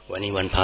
วันนี้วันพระ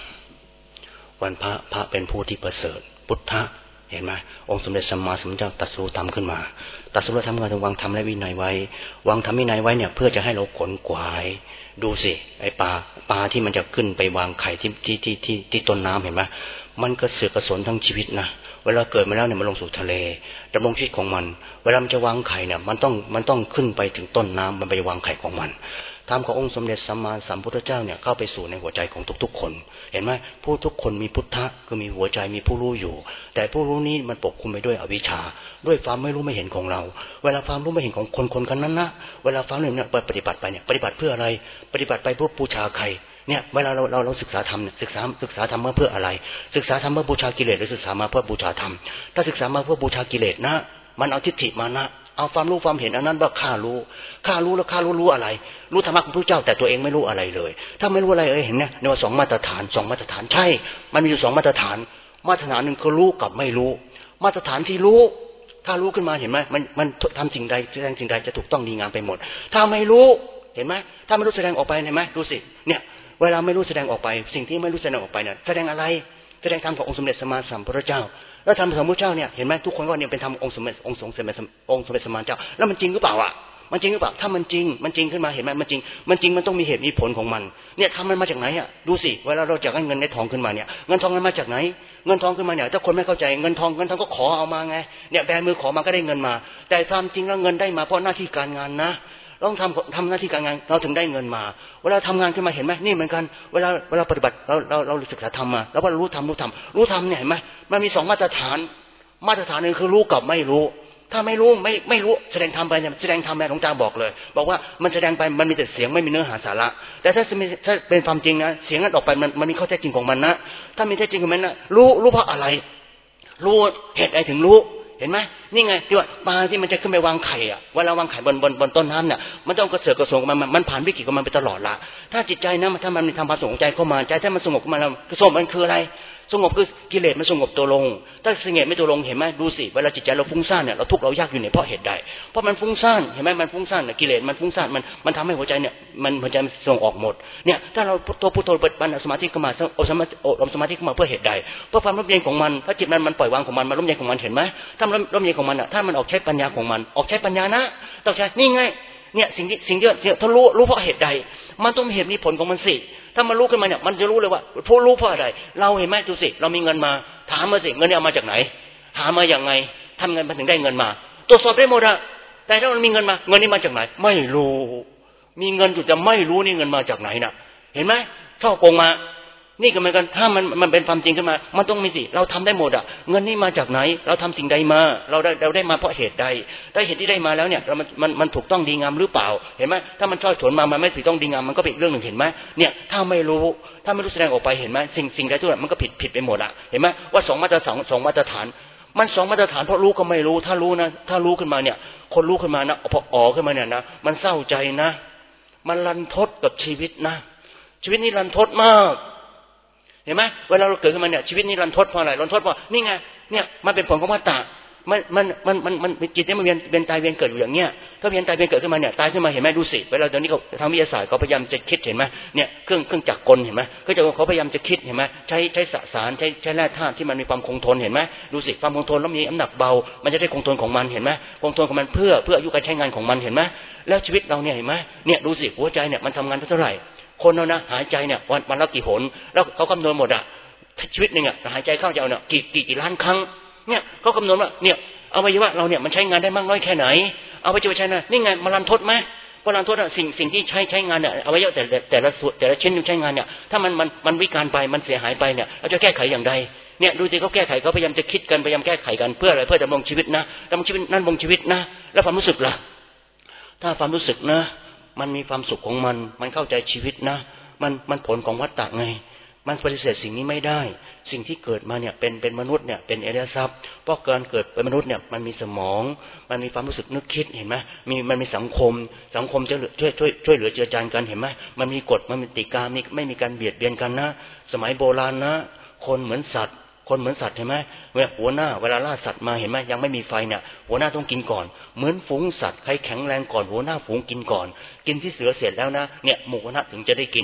พระเป็นผู้ที่ประเสริฐพุทธะเห็นไหมองค์สมเด็จสัมมาสัมพุทธเจ้าตรัสรู้ธรรมขึ้นมาตรัสรู้ธรรมขึ้นมาถึงวางธรรมและวินัยไว้วางธรรมวินัยไว้เนี่ยเพื่อจะให้เราขนขวายดูสิไอ้ปลาที่มันจะขึ้นไปวางไข่ที่ต้นน้ำเห็นไหมมันก็เสือกกระสนทั้งชีวิตนะเวลาเกิดมาแล้วเนี่ยมันลงสู่ทะเลดำรงชีวิตของมันเวลามันจะวางไข่เนี่ยมันต้องขึ้นไปถึงต้นน้ำมันไปวางไข่ของมันธรรมขององค์สมเด็จสัมมาสัมพุทธเจ้าเนี่ยเข้าไปสู่ในหัวใจของทุกๆคนเห็นไหมผู้ทุกคนมีพุทธะคือมีหัวใจมีผู้รู้อยู่แต่ผู้รู้นี้มันปกคลุมไปด้วยอวิชชาด้วยความไม่รู้ไม่เห็นของเราเวลาความรู้ไม่เห็นของคนนั้นนะเวลาฟังเนี่ยปฏิบัติไปเนี่ยปฏิบัติเพื่ออะไรปฏิบัติไปเพื่อบูชาใครเนี่ยเวลาเราศึกษาธรรมเนี่ยศึกษาธรรมเพื่ออะไรศึกษาธรรมเพื่อบูชากิเลสหรือศึกษามาเพื่อบูชาธรรมถ้าศึกษามาเพื่อบูชากิเลสนะมันเอาทิฏฐิมานะเอาความรู้ความเห็นอันนั้นว่าข้ารู้แล้วข้ารู้อะไรรู้ธรรมะของพระเจ้าแต่ตัวเองไม่รู้อะไรเลยถ้าไม่รู้อะไรเห็นเนี่ยในว่า2มาตรฐานใช่มันมีอยู่2มาตรฐานหนึ่งคือรู้กับไม่รู้มาตรฐานที่รู้ถ้ารู้ขึ้นมาเห็นไหมมันทำสิ่งใดแสดงสิ่งใดจะถูกต้องดีงามไปหมดถ้าไม่รู้เห็นไหมถ้าไม่รู้แสดงออกไปเห็นไหมดูสิเนี่ยเวลาไม่รู้แสดงออกไปสิ่งที่ไม่รู้แสดงออกไปเนี่ยแสดงอะไรแสดงธรรมขององค์สมเด็จสัมมาสัมพุทธเจ้าแล้วธรรมของพระเจ้าเนี่ยเห็นไหมทุกคนว่าเนี่ยเป็นธรรมองค์สมเด็จสัมมาเจ้าแล้วมันจริงหรือเปล่าอ่ะมันจริงหรือเปล่าถ้ามันจริงขึ้นมาเห็นไหมมันจริงมันต้องมีเหตุมีผลของมันเนี่ยทำมันมาจากไหนอ่ะดูสิเวลาเราจะให้เงินในทองขึ้นมาเนี่ยเงินทองมันมาจากไหนเงินทองขึ้นมาเนี่ยถ้าคนไม่เข้าใจเงินทองก็ขอเอามาไงเนี่ยแบมือขอมาก็ได้เงินมาแต่ความจริงแล้วเงินได้มาเพราะหน้าที่การงานนะต้องทำหน้าที่การงานเราถึงได้เงินมาเวลาทำงานขึ้นมาเห็นไหมนี่เหมือนกันเวลาปฏิบัติเราศึกษาธรรมมาแล้วว่ารู้ธรรมเนี่ยเห็นไหมมันมี2มาตรฐานหนึ่งคือรู้กับไม่รู้ถ้าไม่รู้แสดงธรรมไปเนี่ยแสดงธรรมแม่หลวงตาบอกเลยบอกว่ามันแสดงไปมันมีแต่เสียงไม่มีเนื้อหาสาระแต่ถ้าเป็นความจริงนะเสียงนั้นออกไปมันมีข้อเท็จจริงของมันนะถ้ามีเท็จจริงของมันนะรู้เพราะอะไรรู้เหตุใดถึงรู้เห็นไหมนี่ไงที่ว่าปลาที่มันจะขึ้นไปวางไข่อ่ะเวลาวางไข่บนต้นน้ำเนี่ยมันต้องกระเสือกกระสงมันผ่านวิกฤตของมันไปตลอดละถ้าจิตใจนะถ้ามันมีธรรมะสงใจเข้ามาใจถ้ามันสงบขึ้นมาแล้วกระสงมันคืออะไรสงบคือกิเลสมันสงบตัวลงถ้าสงบไม่ตัวลงเห็นไหมดูสิเวลาจิตใจเราฟุ้งซ่านเนี่ยเราทุกข์เรายากอยู่เนี่ยเพราะเหตุใดเพราะมันฟุ้งซ่านเห็นไหมมันฟุ้งซ่านกิเลสมันฟุ้งซ่านมันทำให้หัวใจเนี่ยมันหัวใจมันส่งออกหมดเนี่ยถ้าเราพุทโธเปิดปัญญาสมาธิเข้ามาอบสมาธิเข้ามาเพื่อเหตุใดเพราะความร่มเย็นของมันถ้าจิตมันปล่อยวางของมันร่มเย็นของมันเห็นไหมถ้าร่มเย็นของมันอ่ะถ้ามันออกใช้ปัญญาของมันออกใช้ปัญญานะต้องใช้นี่ไงเนี่ยสิ่งที่ถ้ารู้เพราะเหตุใดมันต้องมีเหตุมีผลของมันสิถ้ามันรู้ขึ้นมาเนี่ยมันจะรู้เลยว่าผู้รู้เพราะอะไรเราเห็นไหมดูสิเรามีเงินมาถามมาสิเงินเนี่ยเอามาจากไหนหามาอย่างไงทำไงมันถึงได้เงินมาตรวจสอบได้หมดอะแต่ถ้ามันมีเงินมาเงินนี้มาจากไหนไม่รู้มีเงินอยู่จะไม่รู้นี่เงินมาจากไหนน่ะเห็นไหมช่อโกงมานี่ก็เหมือนกันถ้ามันเป็นความจริงขึ้นมามันต้องมีสิเราทำได้หมดอ่ะเงินนี่มาจากไหนเราทำสิ่งใดมาเราได้มาเพราะเหตุใดได้เหตุที่ได้มาแล้วเนี่ยมันถูกต้องดีงามหรือเปล่าเห็นไหมถ้ามันช่อฉนมามันไม่ถูกต้องดีงามมันก็เป็นเรื่องหนึ่งเห็นไหมเนี่ยถ้าไม่รู้แสดงออกไปเห็นไหมสิ่งใดทุกอย่างมันก็ผิดไปหมดอ่ะเห็นไหมว่า2 มาตรฐานมัน2 มาตรฐานเพราะรู้ก็ไม่รู้ถ้ารู้ขึ้นมาเนี่ยคนรู้ขึ้นมานะพออ๋อขึ้นมาเนี่ยนะมันเศร้าใจนะมันรันทดกับชีวิตนะชีวิตนี้รันทดมากเห็นไหมเวลาเราเกิดขึ้นมาเนี่ยชีวิตนี้รันทดเพราะอะไรรันทดเพราะนี่ไงเนี่ยมันเป็นผลของวัฏฏะมันจิตเนี่ยมันเวียนตายเวียนเกิดอยู่อย่างเงี้ยถ้าเวียนตายเวียนเกิดขึ้นมาเนี่ยตายขึ้นมาเห็นไหมดูสิเวลาเดี๋ยวนี้เขาทางวิทยาศาสตร์เขาพยายามจะคิดเห็นไหมเนี่ยเครื่องจักรกลเห็นไหมเขาพยายามจะคิดเห็นไหมใช้สสารใช้แร่ธาตุที่มันมีความคงทนเห็นไหมดูสิความคงทนแล้วมีน้ำหนักเบามันจะได้คงทนของมันเห็นไหมคงทนของมันเพื่ออายุการใช้งานของมันเห็นไหมแล้วชีวิตเราเนี่ยเห็นไหมเนี่ยดูสิหัวใจเนี่ยมันทำงานเท่าไหร่คนเรานะหายใจเนี่ยวันละกี่หนแล้วเขาคำนวณหมดอ่ะชีวิตหนึ่งอ่ะหายใจเข้าจะเอาเนี่ยกี่ล้านครั้งเนี่ยเขาคำนวณว่าเนี่ยอวัยวะเราเนี่ยมันใช้งานได้มากน้อยแค่ไหนเอาไปจะใช้นะนี่ไงมันรันทดไหมพอรันทดสิ่งที่ใช้งานเนี่ยอวัยวะแต่ละส่วนแต่ละชิ้นที่ใช้งานเนี่ยถ้ามันวิการไปมันเสียหายไปเนี่ยเราจะแก้ไขอย่างไรเนี่ยดูสิเขาแก้ไขเขาพยายามจะคิดกันพยายามแก้ไขกันเพื่ออะไรเพื่อดำรงชีวิตนะดำรงชีวิตนั่นดำรงชีวิตนะแล้วความรู้สึกล่ะถ้าความรู้สึกนะมันมีความสุขของมันเข้าใจชีวิตนะมันผลของวัฏฏะไงมันปฏิเสธสิ่งนี้ไม่ได้สิ่งที่เกิดมาเนี่ยเป็นมนุษย์เนี่ยเป็นอริยทรัพย์เพราะการเกิดเป็นมนุษย์เนี่ยมันมีสมองมันมีความรู้สึกนึกคิดเห็นไหมมันมีสังคมจะช่วยเหลือเจือจานกันเห็นไหมมันมีกฎมันมีกติกาไม่มีการเบียดเบียนกันนะสมัยโบราณนะคนเหมือนสัตว์เห็นไหมหัวหน้าเวลาล่าสัตว์มาเห็นไหมยังไม่มีไฟเนี่ยหัวหน้าต้องกินก่อนเหมือนฝูงสัตว์ใครแข็งแรงก่อนหัวหน้าฝูงกินก่อนกินที่เสือเสร็จแล้วนะเนี่ยหมู่คณะถึงจะได้กิน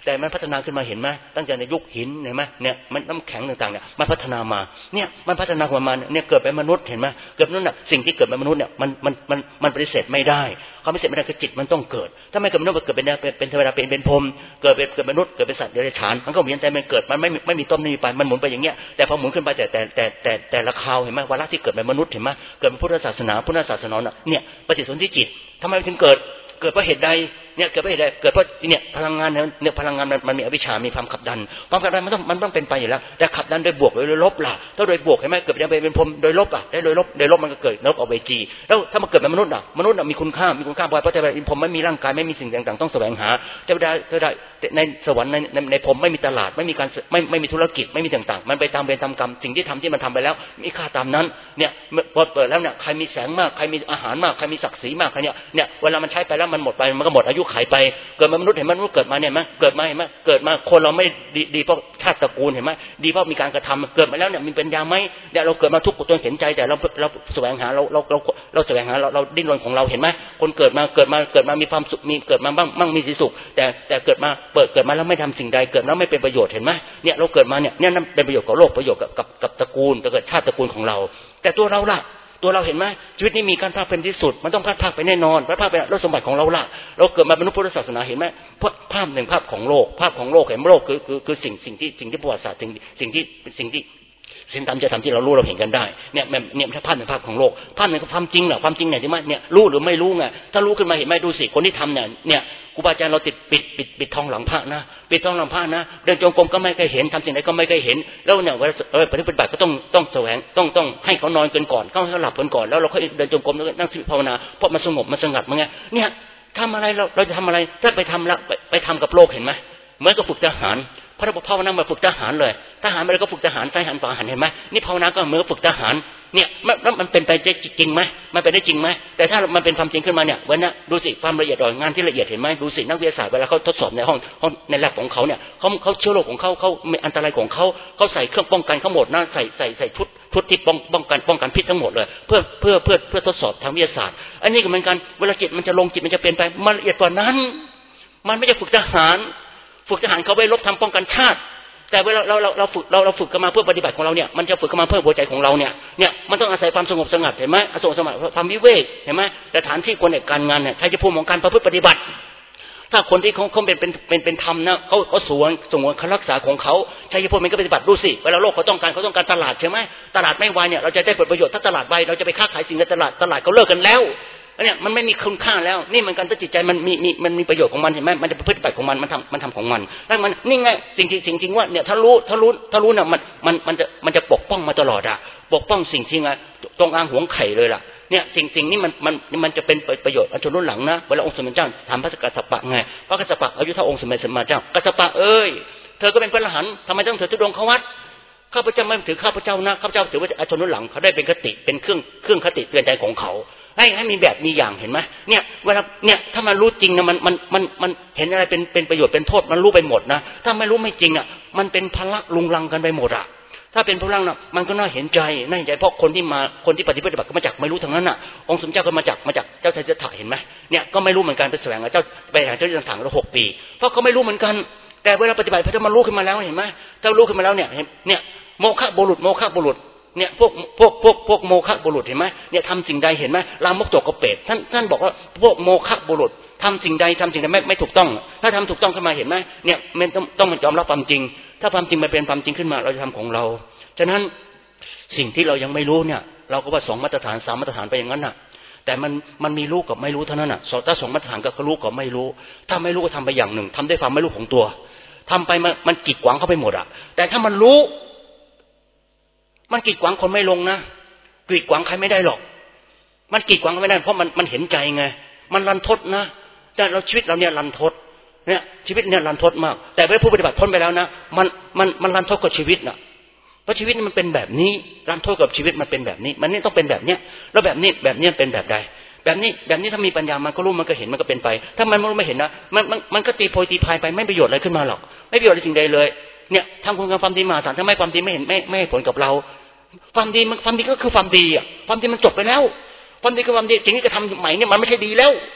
แต่มันพัฒนาขึ้นมาเห็นไหมตั้งแต่ในยุคหินเห็นไหมเนี่ยมันน้ำแข็งต่างๆเนี่ยมันพัฒนามาเนี่ยมันพัฒนาขึ้นมาเนี่ยเกิดเป็นมนุษย์เห็นไหมเกิดมนุษย์น่ะสิ่งที่เกิดเป็นมนุษย์เนี่ยมันปฏิเสธไม่ได้ความปฏิเสธไม่ได้คือจิตมันต้องเกิดถ้าไม่เกิดมนุษย์เกิดเป็นเทวดาเป็นพรหมเกิดมนุษย์เกิดเป็นสัตว์เดรัจฉานมันก็เหมือนแต่มันเกิดมันไม่มีต้นไม่มีปลายมันหมุนไปอย่างเงี้ยแต่พอหมุนขึ้นไปแต่ละคราวเห็นไหมวาระที่เกิดเป็นมนุษย์เห็นไหมเกิดเป็นพุทธศาสนาเนี่ยปฏิสนธิจิตทำไมถึงเกิดเพราะเหตุใดเนี่ยเกิดเพราะเหตุใดเกิดเพราะเนี่ยพลังงานเนี่ยพลังงานมันมีอวิชชามีความขับดันมันต้องเป็นไปอยู่แล้วแต่ขับดันโดยบวกโดยลบล่ะถ้าโดยบวกเห็นไหมเกิดเป็นพรหมโดยลบอ่ะได้โดยลบมันก็เกิดนรกอเวจีแล้วถ้ามันเกิดเป็นมนุษย์มีคุณค่าเพราะแต่เป็นพรหมไม่มีร่างกายไม่มีสิ่งต่างๆต้องแสวงหาเทวดาในสวรรค์ในพรหมไม่มีตลาดไม่มีการไม่มีธุรกิจไม่มีต่างๆมันไปตามเวรตามกรรมสิ่งที่มันทำไปแล้วมีค่าตามนั้นเนี่ยพอเปิดแล้วเนี่ยใครมีแสงมากใครมีอาหารมากใครมีศักดิ์ศรีมากใครเนี่ยเวลามันใช้ไปแล้วมันหมดไปมันก็หมดอายุขัยไปเกิดมนุษย์เห็นมนุษย์เกิดมาเนี่ยมั้ยเกิดมาคนเราไม่ดีเพราะชาติตระกูลเห็นมั้ยดีเพราะมีการกระทำเกิดมาแล้วเนี่ยมีปัญญามั้ยเนี่ยเราเกิดมาทุกข์จนเห็นใจแต่เราแสวงหาเราแสวงหาเราดิ้นรนของเราเห็นมั้ยคนเกิดมามีความสุขมีเกิดมาบ้างมีสุขแต่เกิดมาแล้วไม่ทำสิ่งใดเกิดแล้วไม่เป็นประโยชน์เห็นมั้ยเนี่ยเราเกิดมาเนี่ยนั่นเป็นประโยชน์กับโลกประโยชน์กับตระกูลเกิดชาติตระกูลของเราแต่ตัวเราล่ะตัวเราเห็นไหมชีวิตนี้มีการพลาดเป็นที่สุดมันต้องพลาดไปแน่นอนพลาดไปแล้วสมบัติของเราล่ะเราเกิดมาเป็นมนุษย์พุทธศาสนาเห็นไหมภาพหนึ่งภาพของโลกเห็นโลกคือสิ่งที่ประวัติศาสตร์สิ่งที่สิ่งตามจะทำที่เรารู้เราเห็นกันได้เนี่ยภาพหนึ่งภาพของโลกภาพหนึ่งความจริงเหรอความจริงเนี่ยที่ว่าเนี่ยรู้หรือไม่รู้ไงถ้ารู้ขึ้นมาเห็นไหมดูสิคนที่ทำเนี่ยครูบาอาจารย์เราติดปิดทองหลังพระนะปิดทองหลังพระนะเดินจงกรมก็ไม่เคยเห็นทำสิ่งใดก็ไม่เคยเห็นแล้วเนี่ยปฏิบัติก็ต้องแสวงต้องให้เขานอนกันก่อนเขาหลับกันก่อนแล้วเราค่อยเดินจงกรมแล้วนั่งสมาธิภาวนาเพราะมันสงบมันสงัดมั้งเนี่ยทำอะไรเราจะทำอะไรถ้าไปทำแล้วไปทำกับโลกเห็นไหมเหมือนกับฝึกทหารพระภาวนามาฝึกทหารเลยทหารอะไรก็ฝึกทหารใช้หันฝ่าหันเห็นไหมนี่ภาวนาก็เหมือนฝึกทหารเนี่ยมันเป็นไปได้จริงไหมมันเป็นได้จริงไหมแต่ถ้ามันเป็นความจริงขึ้นมาเนี่ยวันนั้นดูสิความละเอียดงานที่ละเอียดเห็นไหมดูสินักวิทยาศาสตร์เวลาเขาทดสอบในห้องในแลบของเขาเนี่ยเขาเชื้อโรคของเขาอันตรายของเขาใส่เครื่องป้องกันทั้งหมดนะใส่ชุดที่ป้องกันพิษทั้งหมดเลยเพื่อทดสอบทางวิทยาศาสตร์อันนี้ก็เหมือนกันเวลาจิตมันจะลงจิตมันจะเปลี่ยนไปมันละเอียดกว่านั้นมันไม่ใช่ฝึกทหารเขาไว้ลบทำป้องกันชาติแต่เวลาเราฝึกกันมาเพื่อปฏิบัติของเราเนี่ยมันจะฝึกกันมาเพื่อหัวใจของเราเนี่ยมันต้องอาศัยความสงบสงัดเห็นไหมสงบสงัดความวิเวกเห็นไหมแต่ฐานที่คนในการงานเนี่ยใช้จะภูมิของการประพฤติปฏิบัติถ้าคนที่เขาเป็นธรรมนะเขาสวนเขารักษาของเขาใช้จะภูมิมันก็ปฏิบัติดูสิเวลาโลกเขาต้องการตลาดใช่ไหมตลาดไม่วายเนี่ยเราจะได้ผลประโยชน์ถ้าตลาดวายเราจะไปค้าขายสิ่งในตลาดเขาเลิกกันแล้วเนี่ยมันไม่มีคุณค่าแล้วนี่มันการตัดจิตใจมันมีประโยชน์ของมันเห็นไหมมันจะปฏิบัติของมันทำของมันแล้วมันนี่ไงจริงว่าเนี่ยถ้ารู้น่ะมันจะปกป้องมาตลอดอะปกป้องสิ่งที่ไงตรงอ่างหวงไข่เลยล่ะเนี่ยสิ่งนี้มันจะเป็นประโยชน์ชนรุ่นหลังนะเวลาองค์สมเด็จเจ้าถามพระกัสสปะไงพระกัสสปะอายุเท่าองค์สมเด็จสัมมาเจ้ากัสสปะเอ้ยเธอก็เป็นพระอรหันต์ทำไมต้องถือธุดงควัตข้าพเจ้าไม่ถือข้าพเจ้านะข้าพเจ้าถือว่าชนรุ่นหลังเขาได้เป็นคติเป็นเครื่องคติเตือนใจของเขาให้มีแบบมีอย่างเห็นไหมเนี่ยเวลาเนี่ยถ้ามันรู้จริงนะมันเห็นอะไรเป็นประโยชน์เป็นโทษมันรู้ไปหมดนะถ้าไม่รู้ไม่จริงอ่ะมันเป็นพละลุงลังกันไปหมดอ่ะถ้าเป็นพลังน่ะมันก็น่าเห็นใจเพราะคนที่ปฏิบัติก็มาจากไม่รู้ทั้งนั้นน่ะองค์สมเด็จเจ้าก็มาจากเจ้าชายสิทธัตถะเห็นไหมเนี่ยก็ไม่รู้เหมือนกันไปแสวงเจ้าไปหาเจ้าต่างๆแล้ว6 ปีเพราะเขาไม่รู้เหมือนกันแต่เวลาปฏิบัติพอจะมารู้ขึ้นมาแล้วเห็นไหมเจ้ารู้ขึ้นมาแล้วเนี่ยโมฆะบุรุษเนี่ยพวกโมฆะบุรุษเห็นไหมเนี่ยทำสิ่งใดเห็นไหมลามกโจกเปรตท่านบอกว่าพวกโมฆะบุรุษทำสิ่งใดไม่ถูกต้องถ้าทำถูกต้องขึ้นมาเห็นไหมเนี่ยมันต้องยอมรับความจริงถ้าความจริงมันเป็นความจริงขึ้นมาเราจะทำของเราฉะนั้นสิ่งที่เรายังไม่รู้เนี่ยเราก็ว่า2 มาตรฐาน3 มาตรฐานไปอย่างนั้นน่ะแต่มันมีรู้กับไม่รู้เท่านั้นน่ะถ้า2 มาตรฐานก็รู้กับไม่รู้ถ้าไม่รู้ก็ทำไปอย่างหนึ่งทำด้วยความไม่รู้ของตัวทำไปมันกีดขวางเข้าไปหมดอ่ะแต่ถ้ามันรู้มันกีดขวางคนไม่ลงนะกีดขวางใครไม่ได้หรอกมันกีดขวางไม่ได้เพราะมันเห็นใจไงมันรันทดนะแต่เราชีวิตเราเนี่ยรันทดเนี่ยชีวิตเนี่ยรันทดมากแต่เมื่อผู้ปฏิบัติพ้นไปแล้วนะมันรันทดกับชีวิตนะเพราะชีวิตมันเป็นแบบนี้รันทดกับชีวิตมันเป็นแบบนี้มันนี่ต้องเป็นแบบเนี้ยแล้วแบบนี้เป็นแบบใดแบบนี้ถ้ามีปัญญามันก็รู้มันก็เห็นมันก็เป็นไปถ้ามันไม่เห็นนะมันก็ตีโพยตีพายไปไม่ประโยชน์อะไรขึ้นมาหรอกไม่ประโยชน์อะไรสิ่งใดเลยเนี่ยทำคุณงามความดีมาสารถ้าไม่ความดีไม่เห็นไม่ให้ผลกับเราความดีก็คือความดีอ่ะความดีมันจบไปแล้วความดีคือความดีสิ่งที่จะทำใหม่เนี่ยมันไม่ใช่ดีแล้ว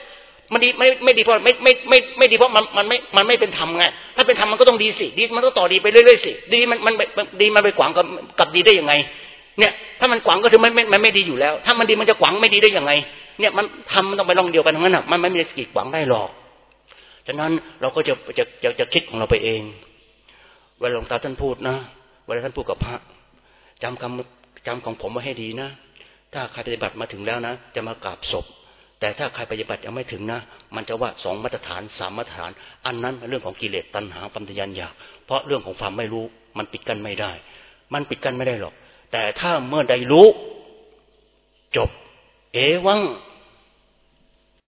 มันดีไม่ดีเพราะไม่ดีเพราะมันไม่เป็นธรรมไงถ้าเป็นธรรมมันก็ต้องดีสิดีมันก็ต่อดีไปเรื่อยๆสิดีมันดีมันไปขวางกับดีได้ยังไงเนี่ยถ้ามันขวางก็คือมันไม่ดีอยู่แล้วถ้ามันดีมันจะขวางไม่ดีได้ยังไงเนี่ยมันทำมันต้องไปลองเดียวกันทั้งนั้นมันไม่มีกีดขวางได้หรอกฉะนั้นเราก็จะคิดของเราไปเองเวลาหลวงตาท่านพูดนะเวลาท่านพูดกับพระจำของผมไว้ให้ดีนะถ้าใครปฏิบัติมาถึงแล้วนะจะมากราบศพแต่ถ้าใครปฏิบัติยังไม่ถึงนะมันจะว่า2 มาตรฐาน3 มาตรฐานอันนั้นเรื่องของกิเลสตัณหาความทะยานอยากเพราะเรื่องของความไม่รู้มันปิดกั้นไม่ได้มันปิดกั้นไม่ได้หรอกแต่ถ้าเมื่อใดรู้จบเอวัง